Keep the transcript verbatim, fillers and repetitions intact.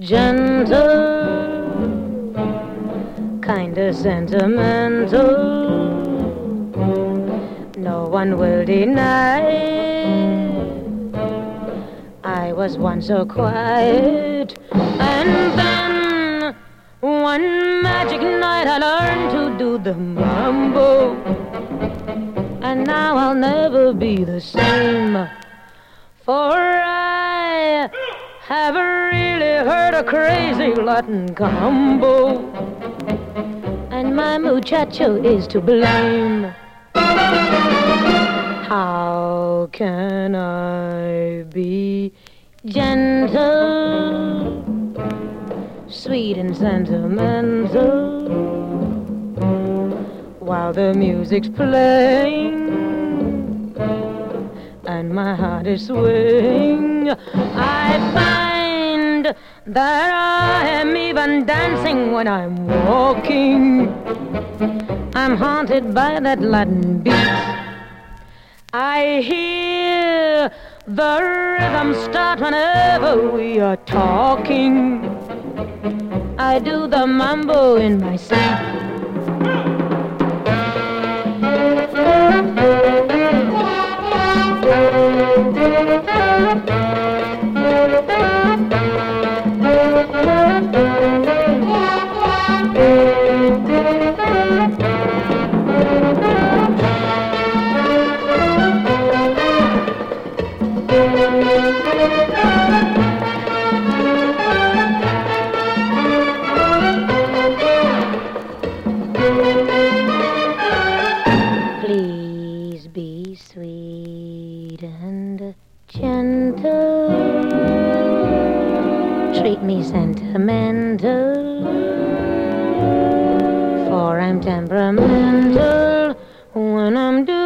gentle, kinda sentimental. No one will deny I was once so quiet, and then one magic night I learned to do the mambo, and now I'll never be the same. For I have really heard a crazy Latin combo, and my muchacho is to blame. How can I be gentle, sweet and sentimental, while the music's playing and my heart is swaying? I find that I am even dancing when I'm walking. I'm haunted by that Latin beat. I hear the rhythm start whenever we are talking. I do the mambo in my sleep. Please be sweet and gentle, treat me sentimental, for I'm temperamental when I'm doing